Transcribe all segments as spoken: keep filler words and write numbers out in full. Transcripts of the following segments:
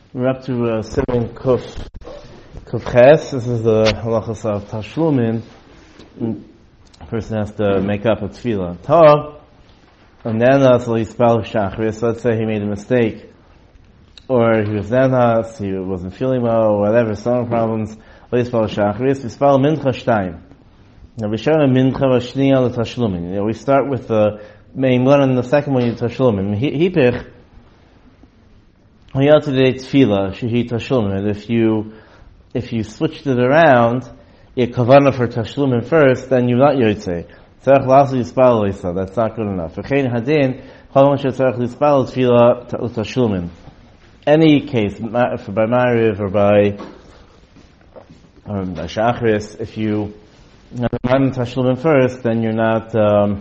We're up to uh, Siman Kuf Kuf Ches. This is the halachas of Tashlumin. A person has to make up a tefillah. Tov, and then uh, so he spelled Shachris. Let's say he made a mistake, or he was Nenhas, he wasn't feeling well, or whatever, stomach problems. He spelled Shachris. We spell Mincha Shtayim. Now we show a Mincha Vashniya L'Tashlumin. You know, we start with the main one, and the second one is Tashlumin. Hipich. If you if you switched it around, you kavanah for tashlumin first, then you're not yotzei. That's not good enough. Any case, by Ma'ariv or by or by Shachris, if you have tashlumin first, then you're not. Um,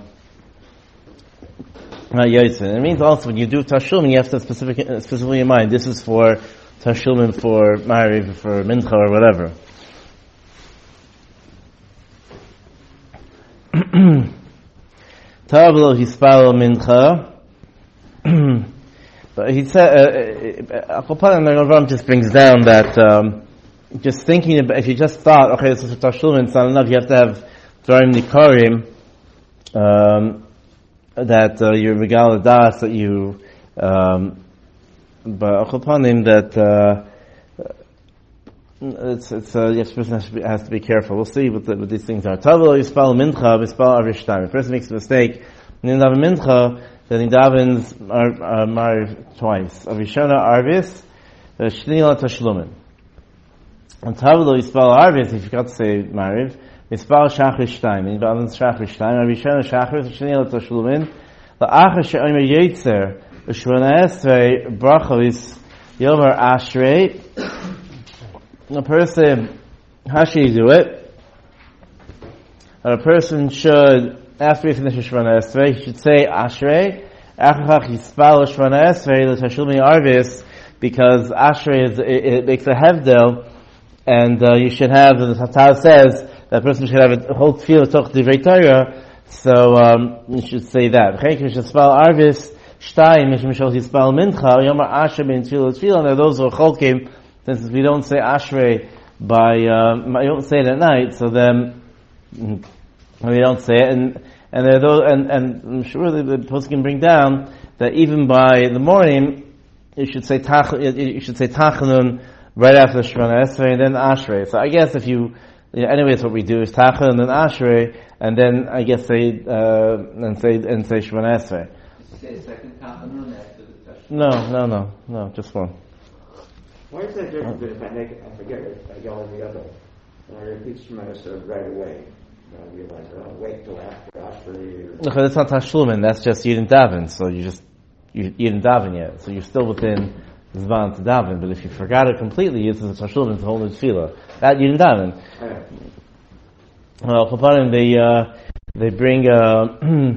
Not Yotzei. It means also when you do Tashlumin, you have to specific, specifically in mind, this is for Tashlumin, for Ma'ariv, for Mincha, or whatever. Tavlo Hispalo Mincha. But he said, Akopan and Rav just brings down that, um, just thinking about, if you just thought, okay, this is for Tashlumin, it's not enough, you have to have Dvarim Nikarim, um, that uh, you're regal das, that you um but achopanim that uh it's it's uh yes, person has to be, has to be careful. We'll see what, the, what these things are. Tavlo yispal mincha yispal arish time. If a person makes a mistake and then daven mincha, then he davens ar mar twice. Avishana arvis shnila tashlumin. And Tavlo yispal arvis, if you forgot to say mariv, Mispal Shachris Shtayim, in Balance Shachris Shtayim, Avishana Shachris, Shnei L'Tashlumin, L'Achar She'omer Yetzer, L'Shvana Esrei, Brachos, Yomer Ashrei. A person, how should he do it? A person should, after he finishes Shvana Esrei, he should say Ashrei, Achach Yispal Shvana Esrei, L'Tashlumin Arvis, because Ashrei is, it, it makes a hevdel, and uh, you should have, the Tatar says, that person should have a whole tefillah toch divrei Torah, so um, you should say that. Chayk should spell arvis shtayim mishum shol hispal mincha yomar asher ben tefillah tefillah. And those who are cholkim, since we don't say ashrei by um, we don't say it at night, so then we don't say it. And and there are those, and and I'm sure the, the post can bring down that even by the morning you should say tach you should say tachanun right after Shemona Esrei and then ashrei. So I guess if you You know, anyways, what we do is Tachel and then Ashrei, and then I guess say uh, and say and say Shemona Esrei. Say a second Tachel after the Tashlumin. No, no, no, no, just one. Why is that different than if I make it, I forget it, I go on the other, and I repeat Shemona Esrei right away? I realize I don't wait till after Ashrei. Or... No, that's not Tashlumin. That's just you didn't daven, so you just you, you didn't daven yet, so you're still within Zvan to daven. But if you forgot it completely, it's a Tashlumin, it's a whole new tefillah. That you didn't daven. Well, Chaparim, they uh, they bring uh,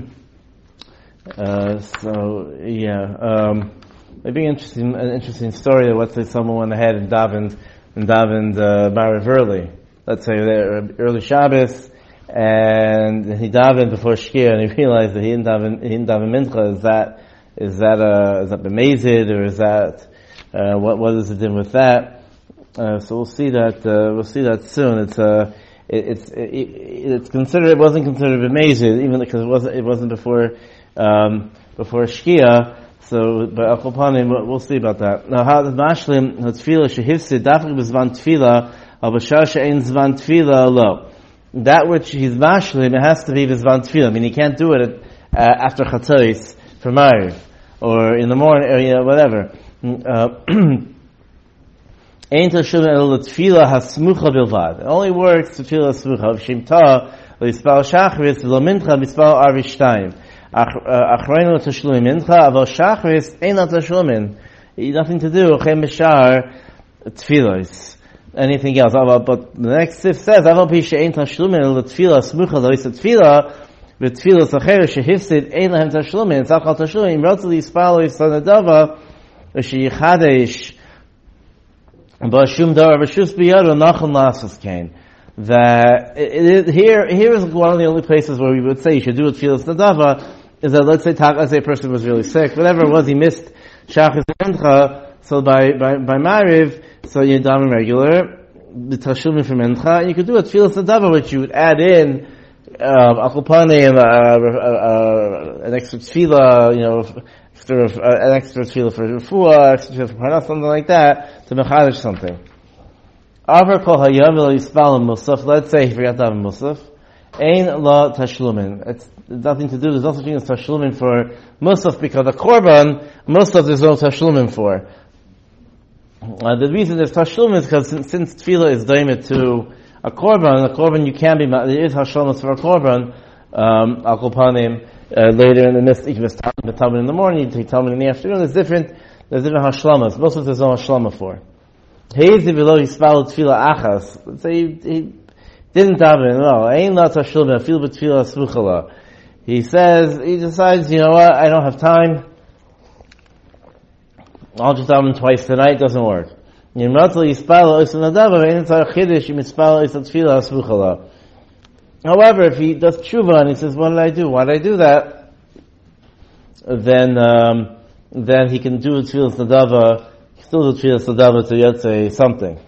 uh, so yeah, um, they bring interesting an interesting story. That let's say someone went ahead and davened and davened uh, Ma'ariv early. Let's say early Shabbos, and he davened before Shkia, and he realized that he didn't daven he didn't daven Mincha. Is that is that uh, is that b'mezid, or is that uh, what what is it in with that? Uh, so we'll see that uh, we'll see that soon. It's uh, it, it's it, it's considered it wasn't considered amazing even because it wasn't it wasn't before um, before Shkia. So, but Achopanim, we'll see about that. Now, how the mashlim tefillah shehifsid dafik b'zvan tefillah al b'shar she'ein zvan tefillah lo. That which he's mashlim, it has to be b'zvan tefillah. I mean, he can't do it uh, after chatzos for Ma'ariv or in the morning or you know, whatever. Uh, Ein tashlumin el tefillah hasmucha bilvad. It only works tefillah hasmucha. V'shimta l'yispal shachris lo mincha b'yispal arvi shtayim. Achreinu tashlumin mincha aval shachris ein tashlumin. Nothing to do. Chem b'shar tefillos. Anything else? But the next sif says aval pi she'ein tashlumin el tefillah hasmucha lo yisa tefillah v'tefillah sacher shehifsid ein lahem tashlumin. Tzachal tashlumin im rotz l'yispal lo yisa nadava v'sheyichadesh that it, it, here here is one of the only places where we would say you should do it tefillas nadava is that let's say let's say a person was really sick, whatever it was, he missed shachris mincha, so by, by, by Mariv, so you're davening regular, the Tashlumin for Mincha, and you could do a Tfilas Nadava, which you would add in, uh, Akulpanim, uh, uh, an extra Tfilah, you know, extra, uh, an extra Tfilah for Refuah, extra Tfilah for Parnas, something like that, to Mechadish something. Avar Kol Hayam V'lo Yispalim Musaf, let's say he forgot to have a Musaf, Ein La Tashlumin. It's nothing to do, there's no such thing as Tashlumin for Musaf, because the Korban, Musaf there's no Tashlumin for. Uh, the reason there's Tashlumin is because since, since Tefillah is daimit to a Korban, a Korban you can be, there is Hashlomas for a Korban, um, Al Kolpanim, uh, later in the midst, you can be Talmud in the morning, you take Talmud in the afternoon, there's different, there's different Hashlomas. Most of there's no Hashlama for. Heizi v'lo yispal Tefillah achas. Let's say he, he didn't daven, no, ain't not Tashlumin, I feel b'Tefillah Smuchala. He says, he decides, you know what, I don't have time, I'll just daven twice tonight, doesn't work. However, if he does tshuva and he says, what did I do? Why did I do that? Then, um, then he can do tefillas nadava, still do tefillas nadava to yet say something.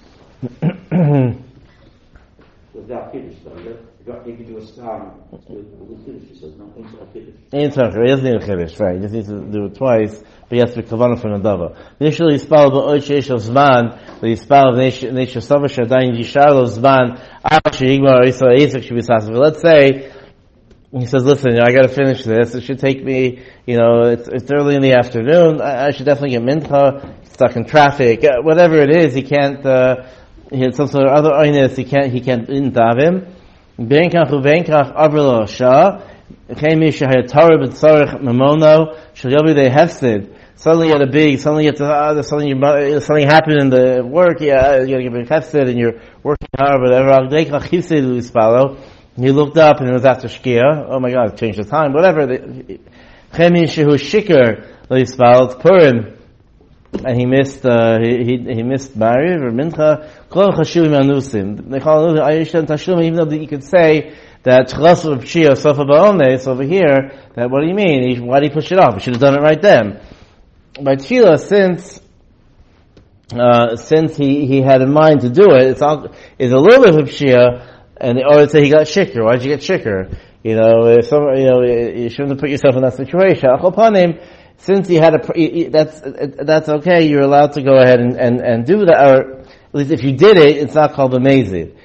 Without Kiddush, though, you can do a stam with Kiddush, he says, no, inside Kiddush. Inside, he doesn't need a Kiddush, right, he just needs to do it twice, but he has to be kavanah for nadava. Initially, Yispal ba'od she'esh of zman, the Yispal of Neisha Sava Shadayin Yishar of zman, Ash Yigmar Yisrael Yitzchak should be sassafil. Let's say, he says, listen, you know, I gotta finish this, it should take me, you know, it's, it's early in the afternoon, I, I should definitely get mincha, stuck in traffic, uh, whatever it is, he can't, uh, he had some sort of other oinus, he can't, he can't daven. Benkach ubenkach abrilo shah, chemi shahayat Torah b'tzarech memono, shal yobi they hefsid. Suddenly you had a big, suddenly you had to, uh, suddenly you, something happened in the work, yeah, you gotta give a hefsid and you're working hard, whatever. Benkach chifsid uispalo. He looked up and it was after Shkia. Oh my God, it changed the time, whatever. Chemi shehu shikr uispalo, it's Purim. And he missed, uh, he, he, he missed Mariv or Mincha. Kol chashuvim anusim. They call it Ayishan Tashlumin, even though you could say that Chlas of Pshia, Sofa Ba'ones, over here, that what do you mean? He, why did he push it off? He should have done it right then. By Tefillah, since, uh, since he, he had in mind to do it, it's all, it's a little bit of Pshia, and, or it's say he got shikr. Why did you get shikr? You know, if some, you know, you shouldn't have put yourself in that situation. Achopanim, since he had a, that's, that's okay, you're allowed to go ahead and, and, and do that, or at least if you did it, it's not called a mazid.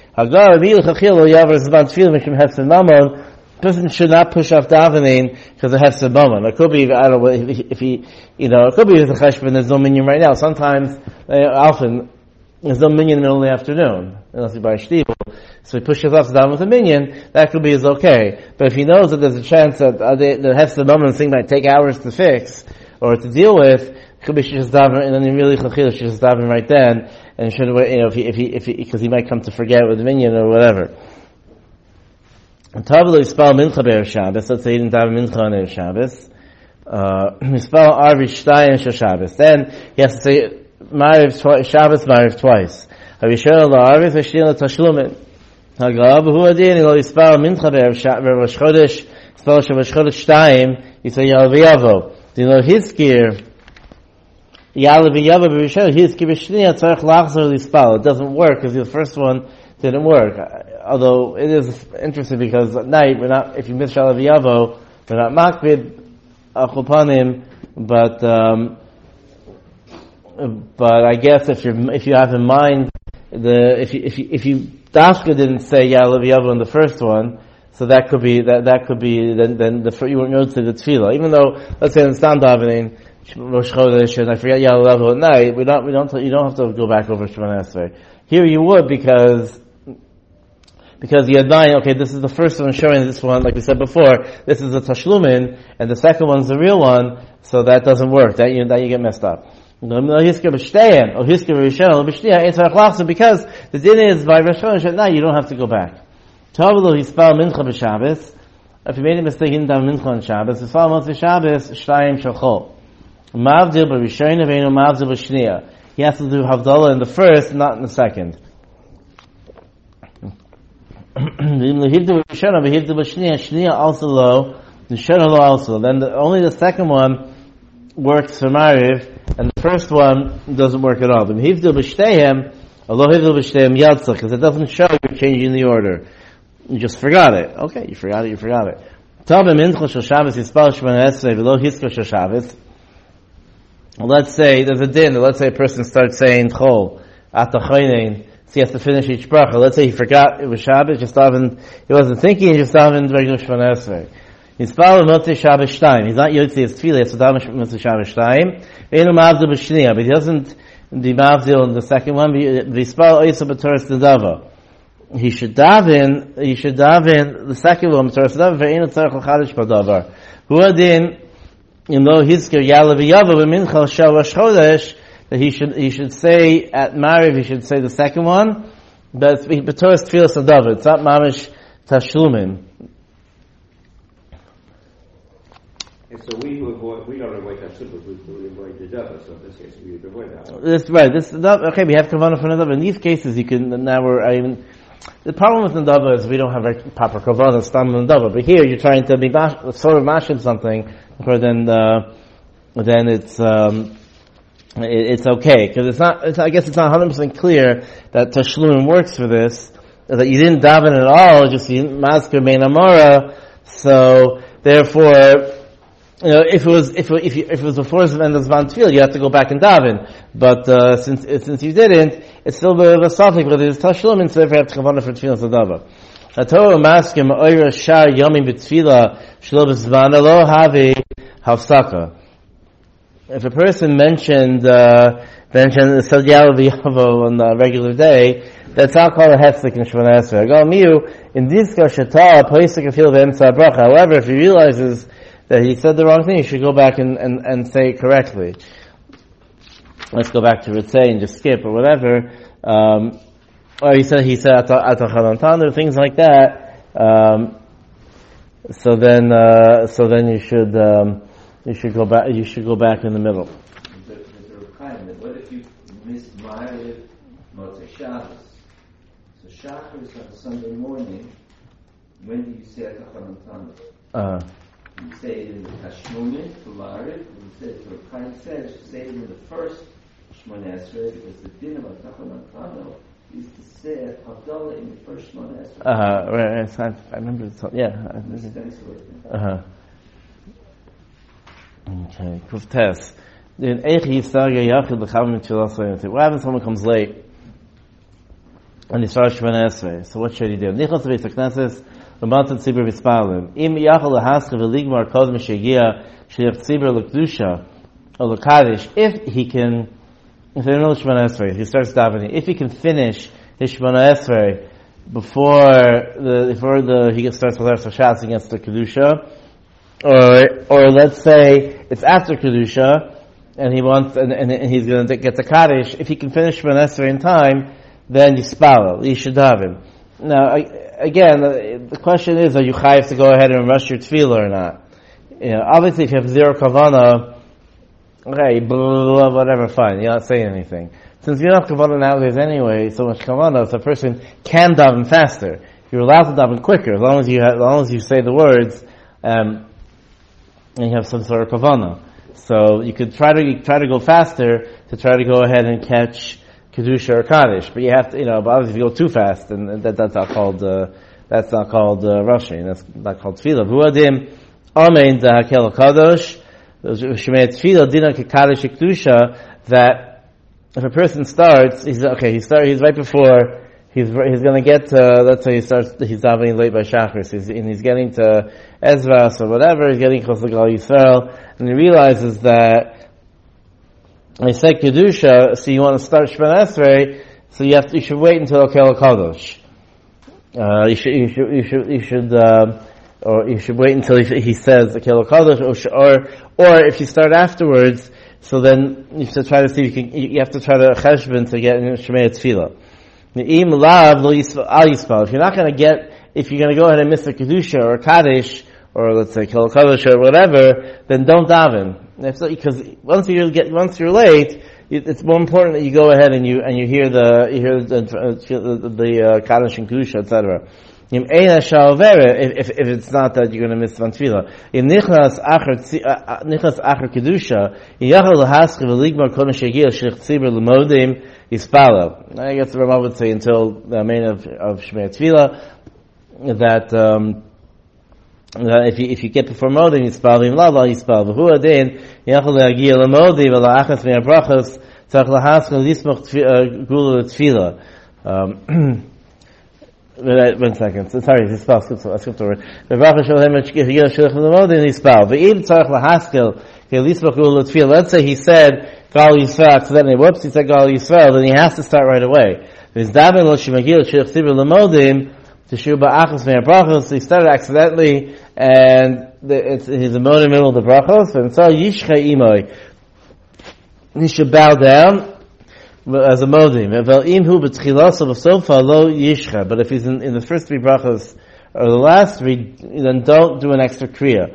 Person should not push off davening because it has sabbaman. It could be, I don't know, if, if he, you know, it could be there's a cheshbon, there's no minyan right now. Sometimes, uh, often, there's no minyan in the middle of the afternoon, unless you buy a shtibel. So he pushes off daven with a minyan, that could be is okay. But if he knows that there's a chance that uh, the, the hefs sabbaman thing might take hours to fix, or to deal with, it could be she just daven, and then he really chachil, she just daven right then, and shouldn't wait, you know, if he, if he, if he, because he might come to forget with the minyan or whatever. Tavlo Yispal Mincha Be'er Shabbos. Let's say he didn't daven Mincha on Erev Shabbos. Yispal Arvi Shtayim Shel Shabbos. Then he has to say Mariv twice, Shabbos Mariv twice. Havishel LaArvi V'Shtil LaTashlumin. Hagab Hu Adin Ilo Yispal Mincha Be'er Shabbos Rosh Chodesh Yispal Rosh Chodesh Shtayim Yisay Yal V'Yavo. Do you know his gear? Yal V'Yavo B'Rishel his gear B'Shnia Tzarech Lachzor Yispal. It doesn't work because the first one didn't work. Although it is interesting because at night we're not, if you miss Shalav Yavo, we're not makbid achupanim, but um, but I guess if you if you have in mind the if you if you if you Dafka didn't say Yalav Yavo in the first one, so that could be that that could be then then the you won't notice the tefillah. Even though let's say in Stam davening Rosh Chodesh and I forget Yalav Yavo at night, we don't we don't you don't have to go back over Shemona Esrei. Here you would because. Because you had nine, okay, this is the first one showing this one, like we said before, this is a tashlumin, and the second one's the real one, so that doesn't work, that you, that you get messed up. Because the din is, by Rosh Chodesh at night, you don't have to go back. If you made a mistake in daven mincha on Shabbos, it's followed on Shabbos, shtayim shalchol. Mavdil b'rishon aveinu mavdil b'shniya. He has to do Havdalah in the first, not in the second. Also low, the also. Then the, only the second one works for Mariv, and the first one doesn't work at all. But Hivdil B'Shteihem, although Hivdil B'Shteihem Yaltzah, because it doesn't show you're changing the order. You just forgot it. Okay, you forgot it, you forgot it. Let's say there's a din. Let's say a person starts saying Chol at the Chaynein, so he has to finish each bracha. Let's say he forgot it was Shabbos, just davened, he wasn't thinking, he just davened regular Shemona Esrei. He's following Motzei Shabbos Shtayim. He's not Yotzi his Tefillah, so daven Motzei Shabbos Shtayim. Einu Mavdil B'Shniyah, but he doesn't the Mavdil in the second one. V'Yispal Oisa B'Toras Nedava. He should daven, he should daven the second one, B'Toras Nedava, V'Einu Tzarech L'Chadish B'Davar. Hu Adin, you know, Hizker Yalav Yava B'Minchal Shal Rosh Chodesh, that he should, he should say at Mariv, he should say the second one, but B'Toras Tefillah Nedava. It's not Mamish Tashlumin. And so we who avoid, we don't avoid that simple, we avoid the Dava, so in this case we would avoid that. That's right. This, okay, we have Kavanah for Nadava. In these cases, you can, now we're, I mean, the problem with Nadava is we don't have a proper Kavanah, Stam Nadava, but here you're trying to be mash, sort of mashing something, or then, uh, then it's, um, it, it's okay, because it's not, it's, I guess it's not one hundred percent clear that Tashlum works for this, that you didn't daven at all, just you didn't masker Mein Amora, so, therefore, you know, if it was if it, if, you, if it was before the end of Zman Tefillah, you have to go back and daven. But uh, since since you didn't, it's still a bit of a suffix, but it's Tashlum, and so therefore you have to kavanah for Tefillah Zadava. Hatorah maskim oira shar yomim b'Tefillah shlo b'Zman lo havi hafsaka. If a person mentioned uh, mentioned the Sadyal v'Yavo on a regular day, that's not called a hefsek in Shemona Esrei. Gal miu in diska shata poisik afil v'emtza bracha. However, if he realizes that he said the wrong thing, you should go back and, and, and say it correctly. Let's go back to Ritzay and just skip or whatever. Um, or he said, he said, Atachalantanu, things like that. Um, so then, uh, so then you should, um, you should go back, you should go back in the middle. There's a requirement. What if you miss Ma'ariv, Motzei Shabbos? So Shabbos on Sunday morning, when do you say Atachalantanu? Uh, You say it in the Tashlumin for Ma'ariv, and you say it for Chaim says, you say it in the first Shemona Esrei, because the din of Atachalantanu is to say at Havdalah in the first Shemona Esrei. uh, right, I, I remember, it's, yeah. Uh-huh. Okay, Kuf Tes. What happens when someone comes late and he starts Shemona Esrei? So what should he do? Nichos Beis HaKnesses, L'matan Tzibur V'Spalim. Im Yachal L'Haska V'Ligmar Kodem Shegia Shliach Tzibur L'Kedusha or L'Kadish. If he can, if they know Shemona Esrei, he starts davening. If he can finish his Shemona Esrei before the before the he starts with Eretz Hashatz against the Kedusha, or or let's say it's after Kedusha and he wants and, and, and he's going to get the Kaddish. If he can finish Shemona Esrei in time, then Yispalel, you should daven. Now, I, again, the, the question is, are you chayav to go ahead and rush your tefillah or not? You know, obviously if you have zero kavanah, okay, blah, blah, blah, whatever, fine, you're not saying anything. Since you don't have kavanah nowadays anyway, so much kavanah, so a person can daven faster. You're allowed to daven quicker, as long as you have, as long as you say the words, um, and you have some sort of kavanah. So you could try to, try to go faster to try to go ahead and catch Kedusha or Kaddish, but you have to, you know, but obviously if you go too fast, then that, that's not called, uh, that's not called, uh, rushing, that's not called tefillah. V'uadim, amen, the hakel kadosh, shemei tefillah, dina ke Kaddish Kedusha, that if a person starts, he's, okay, he start, he's right before, he's, he's gonna get to, let's say he starts, he's davening late by Shachris, he's, and he's getting to Ezra or whatever, he's getting close to Gal Yisrael, and he realizes that, I said Kedusha, so you want to start Shemona Esrei, so you have to, you should wait until Okel Kadosh. Uh, you should, you should, you should, you should, um, or you should wait until he, he says Okel Kadosh, or, or, or if you start afterwards, so then you have to try to see if you can, you have to try to cheshbon to get in Shemei Tefillah. Im lav lo yispal. If you're not going to get, if you're going to go ahead and miss a Kedusha or a Kaddish, or let's say Okel Kadosh or whatever, then don't daven. Because once you get, once you're late, it's more important that you go ahead and you and you hear the you hear the the, the uh, Kaddish and Kedusha, et cetera. Im Eina Shalvere, if, if it's not that you're going to miss one tefillah. Im Nichnas Acher, Nichnas Acher Kedusha, Yachal Lahaske Veligmar Kodem Shegil Shlich Tzibur L'modim Yispalo. I guess the Rama would say until the main of, of Shmei Tefillah, that, um, that if you, if you get before Modim, Yispal, Im Lala, Yispal. V'hu Adin, Yachal Lagil L'modim, V'la'achas Me'ar Brachas, Tzach Lahaske L'ismach Gula Tefillah. Um, One second. Sorry, this spell. I skipped over. The Baruch Shalom Shigil Shilach L'modim Yispal. V'im Tzarech Lahaskel Ke'lismach Gula Tefillah. Let's say he said Gal Yisrael accidentally. Whoops, he said Gal Yisrael. Then he has to start right away. V'izdaven Lo Shemagil Shilach Tzibur L'modim Teshu Ba'achos Me'ar Brachos. He started accidentally, and the, it's he's a modim in the middle of the brachos. And so Yishcha Imoy. He should bow down as a modim. But if he's in, in the first three brachas or the last three, then don't do an extra kriya.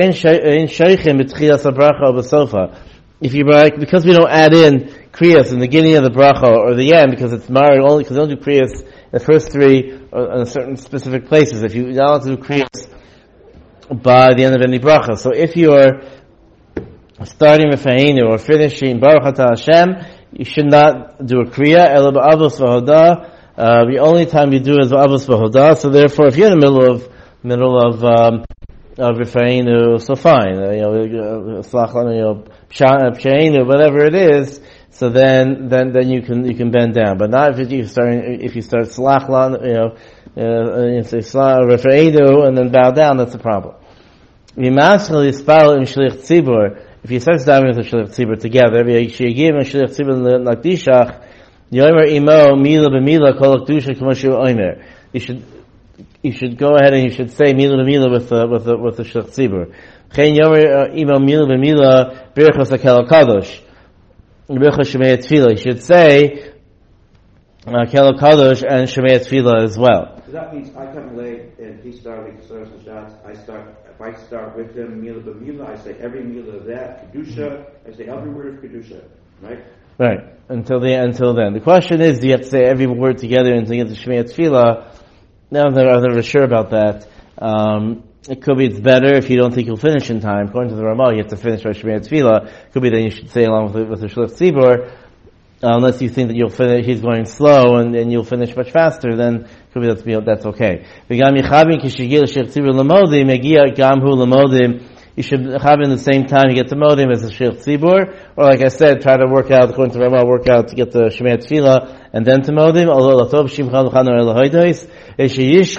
If you because we don't add in kriyas in the beginning of the bracha or the end, because it's married only because we don't do kriyas in the first three or in certain specific places. If you don't do kriyas by the end of any bracha, so if you are starting with Fa'inu or finishing Baruch Atah Hashem, you should not do a kriya. Ela ba'avos v'hodah. Uh, the only time you do is ba'avos v'hodah. So therefore, if you're in the middle of middle of um, of Rifa'inu, so fine. Uh, you know, slach you know, psha'inu, whatever it is. So then, then, then you can you can bend down. But not if you start if you start slach you know, uh, you say slach Rifa'inu and then bow down. That's a problem. V'maschal yispal im shlich tzibur. If you start davening with the Shlich Tzibur together, v'yishigim and Shlich Tzibur l'nakdishach, yomer imo mila b'mila kol l'kdusha k'moshu omer. You should, you should go ahead and you should say mila b'mila with the, with the, with the Shlich Tzibur. Chen yomer imo mila b'mila birchos hakel HaKadosh. Birchos Shemei Tefillah. You should say, hakel HaKadosh and Shemei Tefillah as well. So that means I come late and he started starts the shots. I start. If I start with him mila b'mila, I say every mila of that kedusha. I say every word of kedusha. Right. Right. Until the until then, the question is: do you have to say every word together until you get to Shmei Tefillah? Now I'm not really sure about that. Um, it could be it's better if you don't think you'll finish in time. According to the Ramah, you have to finish by Shmei Tefillah. It could be that you should say along with the, with the Shlich Tzibur. Uh, unless you think that you'll finish, he's going slow and, and you'll finish much faster, then could be that's, that's okay. You should have in the same time you get the modim as the Shlich Tzibur, or like I said, try to work out, according to Ramah, work out to get the Shemei Tefillah and then to modim, although Latov Shimcha L'chanu Elohoidois, if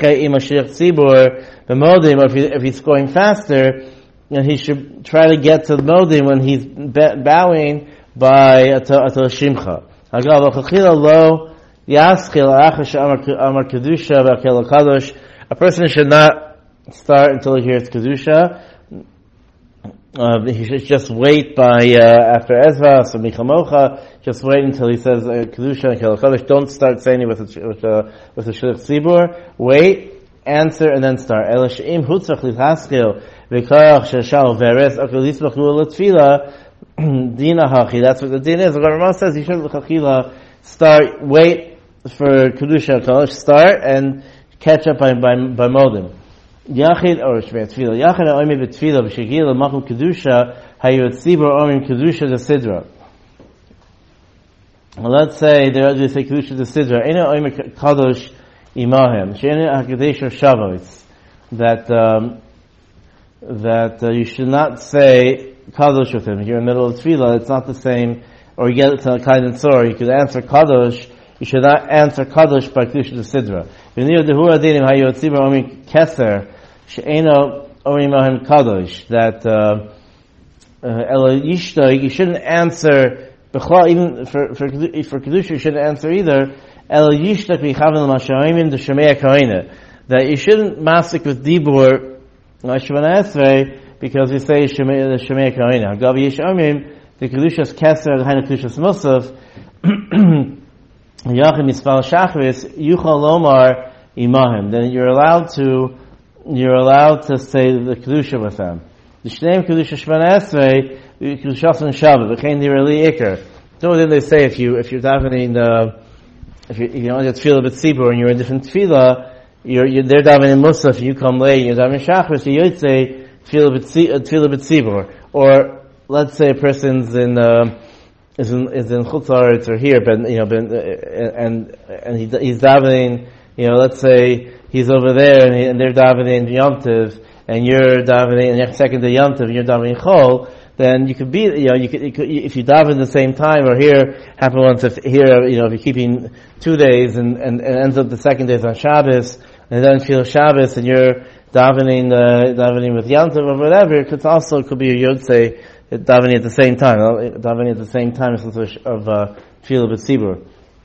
if he's going faster, then he should try to get to the modim when he's bowing by Atal Shimcha. Agav Achachila Lo Yaschil Achash Amar Kedusha V'Akel Kadosh. A person should not start until he hears Kedusha. Uh, he should just wait by uh, after Ezra, so Michamocha. Just wait until he says uh, Kedusha and Akel Kadosh. Don't start saying it with a with a with a Shlich Tzibur. Wait, answer, and then start. Ela Sheim Hutzach L'Chaschil V'Korach Sheshal Veres Akel Yismach Ula Tefillah. Dina hachi. That's what the din is. The Ramah says you should l'chachila start, wait for kedusha kalash, start and catch up by by, by modim. Yachid or shmei tefillah. Yachid oimi b'tefillah b'shegil l'machum kedusha hayot tzibur omim kedusha desidra. Let's say they they say kedusha desidra. Ena oimi kadosh imahem. She'ena hakadesh Shavuos. That um, that uh, you should not say Kadosh with him. If you're in the middle of Tefillah, it's not the same, or you get it to a kind of tzor, you could answer Kadosh, you should not answer Kadosh by Kedusha de Sidra. That, uh, uh, you shouldn't answer, even for, for, for Kedusha, you shouldn't answer either, that you shouldn't masik with Dibur, because we say Shemei Shemei Karina. Gabi Yesh Omrim the Kedushas Keser the Hainu Kedushas Musaf Yachim Mispal Shachris Yuchal Lomar Imahim. Then you're allowed to you're allowed to say the Kedusha with them. The Shneim Kedusha Shemana Esrei Kedushas and Shabbat the Chain Dirali Iker. So then they say if you if you're davening uh, if you if you only have tefillah but tzibur and you're in different tefillah, you're, you're they're davening Musaf, you come late, you're davening Shachar, so you'd say Tefillah B'tzibur. Or let's say a person's in uh, is in is in Chutz La'aretz or here, but you know, but, and and he, he's davening. You know, let's say he's over there and, he, and they're davening Yom Tov, and you're davening, and you're second to Yom Tov, and you're davening Chol. Then you could be, you know, you could, you could if you daven at the same time, or here happen once if here, you know, if you're keeping two days and, and, and ends up the second day is on Shabbos, and then feel Shabbos, and you're davening, uh, davening with Yom Tov or whatever, it could also, could be a Yod say, davening at the same time, davening at the same time of, uh, Tefillah B'tzibur.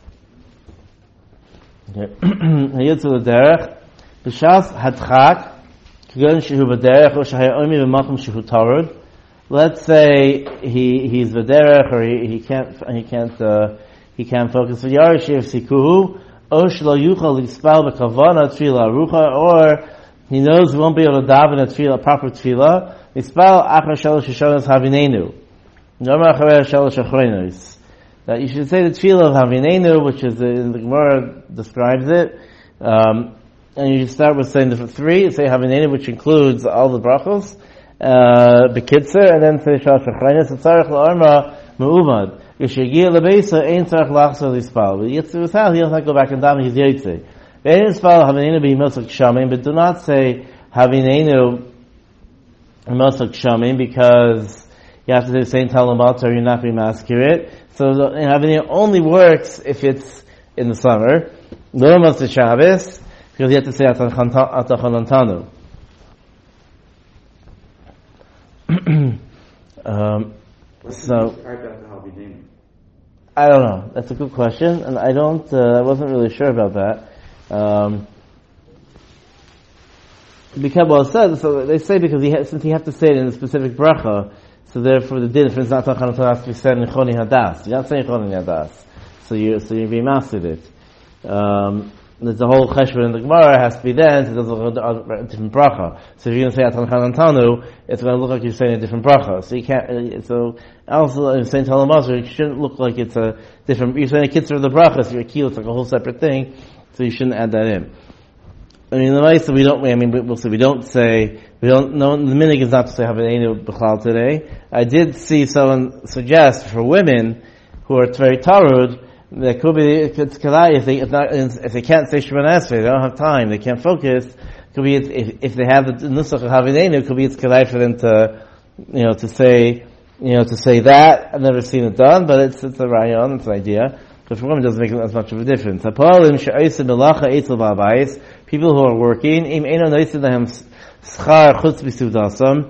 Yod to the derech, b'shas hadchak, k'gon shehu b'derech, or shehaya omi v'makom shehu tarud. Let's say he he's v'derech, or he, he can't he can't uh, he can't focus. V'yarish sikuhu, or shelo yuchal l'spal b'kavana tefillah arucha, or he knows he won't be able to daven a tefillah, proper tefillah. L'spal achar shalosh hashonos havinenu, nomar acharei shalosh achronos. That you should say the tefillah of havinenu, which is uh, the Gemara describes it, um, and you start with saying the three. Say havinenu, which includes all the brachos. Uh, bekitzer, and then say shalosh achronos. Tzarich la'arma me'umad. Yeshagia lebeisa ein tzarich lachzor l'spal. But yitzur v'sal, he doesn't have to go back and daven. He's yotzei. Ve'ein l'spal havinenu b'himosok shamim, but do not say havinenu himosok shamim, because you have to say the same talamat, or you're not being masculine. So the havinenu only works if it's in the summer. No mosok Shabbos, because you have to say atachanantanu. um, so I don't know. That's a good question, and I don't. Uh, I wasn't really sure about that. Um, because well, it said, so they say because he ha- since you have to say it in a specific bracha, so therefore the din, for instance, not has to be said in choni hadas. You're not saying choni hadas, so you so you be mastered it. Um, There's a whole cheshbon in the Gemara has to be then, so there's a different bracha. So if you're going to say Atan Chanantanu, it's going to look like you're saying a different bracha. So you can't, so also in saying Talam Mazur, it shouldn't look like it's a different, you're saying a kitzur of the bracha, so your keel, it's like a whole separate thing, so you shouldn't add that in. I mean, the Maisa, we don't, I mean, we'll say, we don't say, we don't, no, the minig is not to say Havanenu B'chlal today. I did see someone suggest for women who are very tarud, there could be, it's kadai, if they, if not, if they can't say Shemona Esrei, they don't have time, they can't focus, it could be, if, if they have the nusach of Havinenu, it could be it's kadai for them to, you know, to say, you know, to say that. I've never seen it done, but it's, it's a rayon, it's an idea. But for women it doesn't make as much of a difference. People who are working, im eno noisim lahem schar chutz b'sudasam,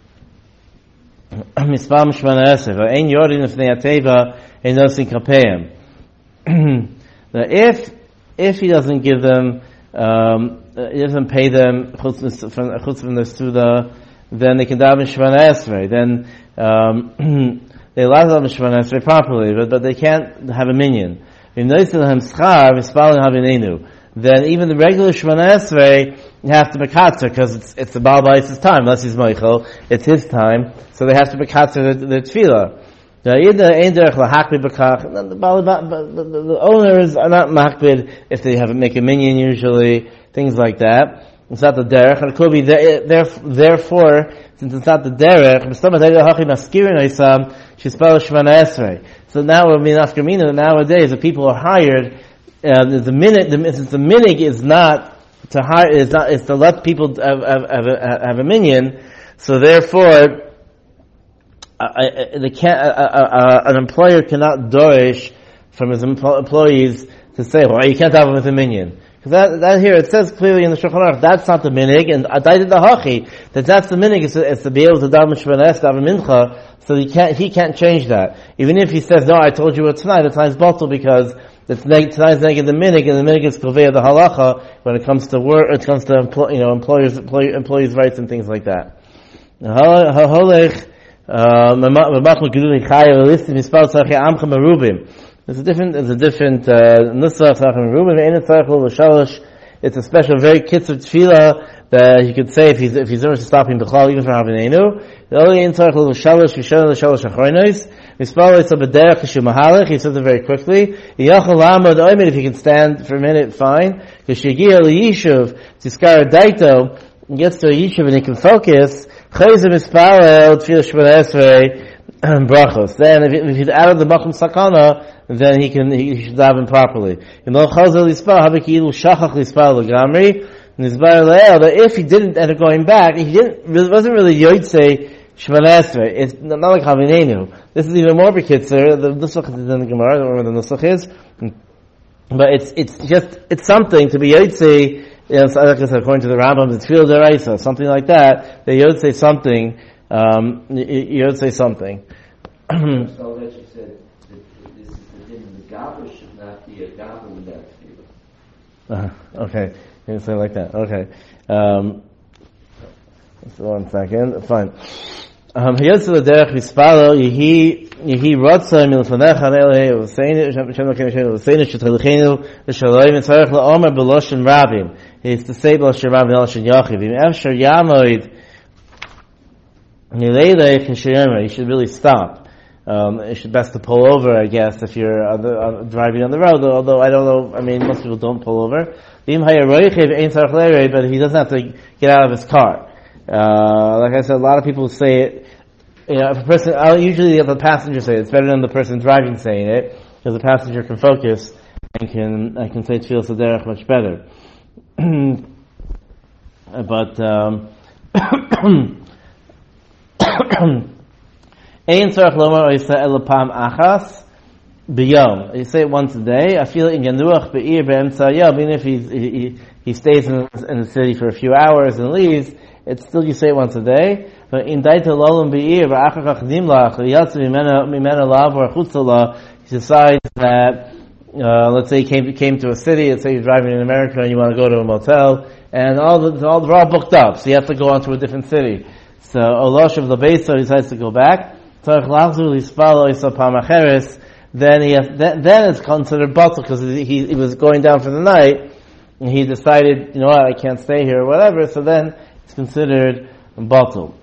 mispam Shemona Esrei, v'ein yorin lefnei hateva, ein nosin kapeim. Now, if if he doesn't give them, um, he doesn't pay them chutz from the suda, then they can daven Shemona Esrei. Then um, they allow them Shemona Esrei properly, but but they can't have a minyan. Then even the regular Shemona Esrei you have to bekatzer because it's it's the Baal Bai's time, unless he's Michael, it's his time, so they have to bekatzer the, the tefillah. The, the, the owners are not makbid if they have make a minyan usually, things like that. It's not the derech, and it could be there, therefore, since it's not the derech, so now we're being afkamina, nowadays, if people are hired, uh, the minute, the, since the minig is not to hire, is not, is to let people have, have, have, a, have a minyan, so therefore, Uh, they can't, uh, uh, uh, an employer cannot dorish from his empl- employees to say, well, you can't have them with a minyan. Because that, that here, it says clearly in the Shulchan Aruch, that's not the minig, and I did the hachi, that that's the minig, is to, is to be able to daven Shemona Esrei, daven mincha, so he can't, he can't change that. Even if he says, no, I told you what tonight, it's tonight's bottle because it's neg- tonight's negative the minig, and the minig is kovei the halacha when it comes to work, it comes to, empl- you know, employers, employee, employees' rights and things like that. Ha-holech, Uh, there's a different, there's a different, uh, nusach tzarech merubim, ve'ein tzarech lo l'shalosh It's a special, very kitzur tefillah that he could say if he's, if he's ever stopping b'chlal, even for Havinenu. The only in tzarech l'shalosh, v'shana l'shalosh achronos. Mispalo is a b'derech l'shu mahalach, he says it very quickly. Yachal l'amod oimed, if he can stand for a minute, fine. K'shigiyah l'yishuv, tiskar daito, he gets to a yishuv and he can focus. Chayze mispalo, tefillah shmona esrei, brachos. Then if, if he's out of the makom sakana, then he can, he should daven properly. That if he didn't end up going back, he didn't, it wasn't really Yotzei Shemona Esrei. It's not like Havinenu. This is even more bekitzer. The Nusach is in the Gemara, I don't remember what the Nusach is. But it's, it's just, it's something to be Yotzei, you know, like I said, according to the Rambam, it's Tefillah D'Oraisa, something like that. They Yotzei something, um, Yotzei something. So that you said that this is the din, the gabber should not be a gabber without tefillah. Uh, okay. You can say it like that. Okay. Um, so one second. Fine. Um, Hayotze l'derech mispalo, yehi, yehi rotza milfanecha ne'eleh, v'seinu, Hashem l'kein Hashem, v'seinu, shetalichenu, v'shalom, v'tzarech la'omer b'loshen rabim. He is to say b'loshen rabim, b'loshen yachiv. V'im efsher yamoid, nileilech, you should really stop. Um, it should best to pull over, I guess, if you're on the, on, driving on the road, although I don't know, I mean, most people don't pull over. But he doesn't have to get out of his car. Uh, like I said, a lot of people say it, you know, if a person, I'll usually have the passenger say it. It's better than the person driving saying it, because the passenger can focus and can, I can say Tefillah Saderech much better. But, um, Ein tzarech lomar oisa elapam achas b'yom. You say it once a day. I feel in yanuach be'ir be'emtza yom. Even if he's, he he stays in, in the city for a few hours and leaves, it's still you say it once a day. But in daita lolam be'ir v'achach nimlach liyatzu mimena mimena lav or chutzala. He decides that uh, let's say he came came to a city. Let's say you're driving in America and you want to go to a motel, and all the all they're all booked up, so you have to go on to a different city. So Olosh of the Beisa decides to go back. Then he has, then, then it's considered batel because he, he was going down for the night and he decided, you know what, I can't stay here or whatever, so then it's considered batel.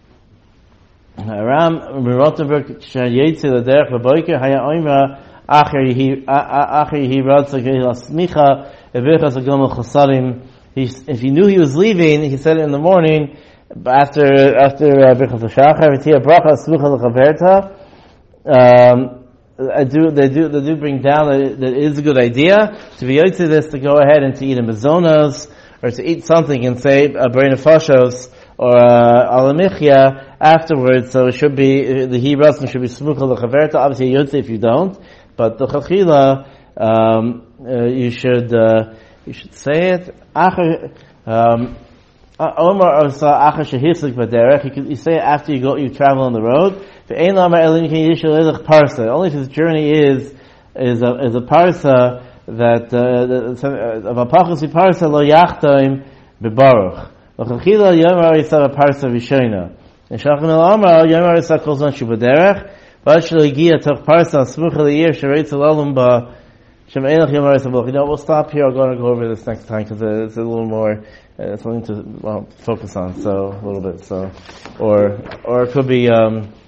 Aram Rotenberg Shayetzi L'derech L'boiker Haya Oimra Acher Yehi Acher Yehi Ratza Gehila Smicha Evichas Agomel Chasarim. If he knew he was leaving, he said it in the morning. After after Birchas Shachar, V'tia Bracha Slucha L'Chaverta, um, I do they do they do bring down that, that it is a good idea to be to this to go ahead and to eat a mazonos or to eat something and say a brain of fashos or alamichya afterwards. So it should be the Hebrew should be Slucha L'Chaverta. Obviously, Yotze if you don't, but the Chachila um, uh, you should uh, you should say it. Um, Omar Osa Acha Shehislik Baderech. You say it after you go, you travel on the road. Only if his journey is is a is a parsa that of a pachasi parsa lo yachtaim bebaruch. L'chachila Yomar Osa parsa v'shoina. And Shachim el Omar Yomar Osa kol zon shu baderech. V'ad shelo yigia toch parsa smucha l'yir shereitz l'olam ba. You know, we'll stop here. I'm going to go over this next time because it's a little more uh, something to well, focus on. So a little bit. So, or or it could be. Um,